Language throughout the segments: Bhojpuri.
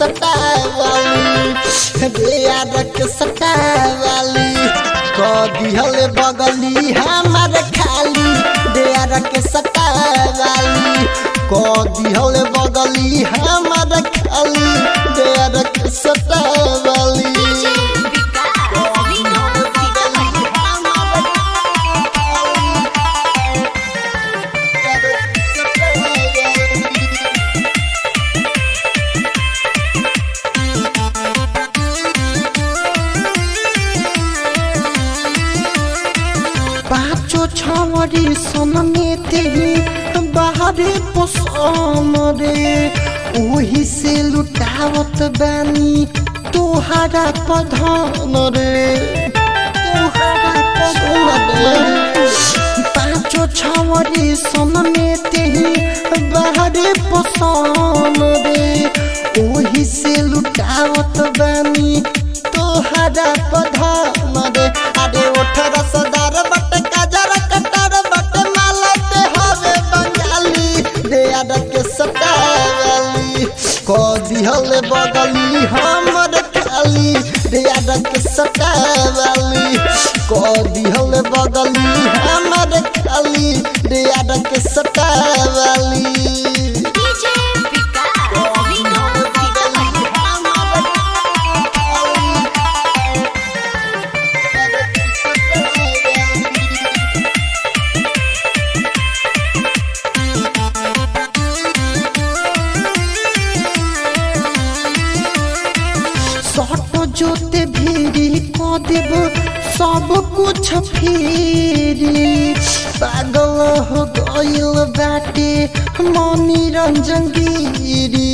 सटावाली देयार के सटावाली दिहल बगली हमार खाली देयार के सटावाली दिहल बगली हमार खाली देयार के सटावाली पाँचो छवरी सनमे तेही बाहरे पसम रे ओही से लुटावत बानी तोहारा पधन रे पाँचो छवरी सनमे तेही बाहरे पसम रे ओही से लुटावत बानी तोहारा पधन रे अरे 18 सदार बट काजर कटार बट माला पे हवे बंगाली देयार के सटावाली दिहल बगली हमर खाली देयार के सटावाली दिहल बगली हमर खाली देयार के सटावाली जोते भीरी को देव सब कुछ फेरी पागल हो गइल बाटे मनी रंजन गिरी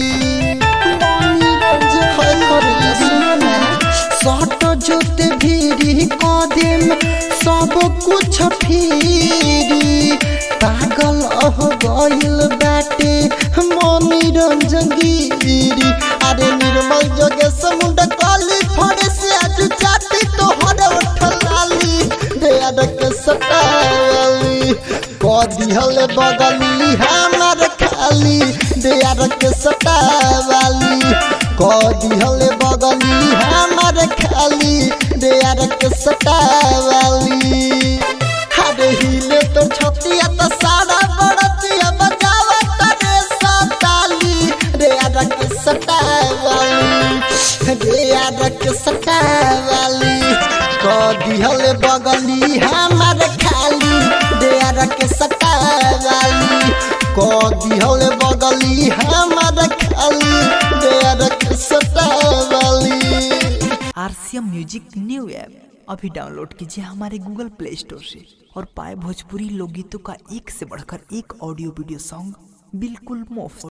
सट जोते भीरी को देव सब कुछ फेरी पागल हो गइल बाटे मनी रंजन गिरी अरे निर्मल जोगे समुंड काली फड़े से आज चाटी तोहर उठलाली देयार के सटावाली दिहल बगली हमार खाली देयार के सटावाली दिहल बगली हमार खाली देयार के सटावाली अरे हिले तो छतिया तो सारा बड़तिया बजावा करे सताली देयार के सटावाली देयार के सटावाली दिहल बगली हमार खाली देयार के सटावाली दिहल बगली हमार खाली देयार के सटावाली। आरसीएम म्यूजिक न्यू ऐप अभी डाउनलोड कीजिए हमारे गूगल प्ले स्टोर से और पाए भोजपुरी लोकगीतों का एक से बढ़कर एक ऑडियो वीडियो सॉन्ग बिल्कुल मुफ्त।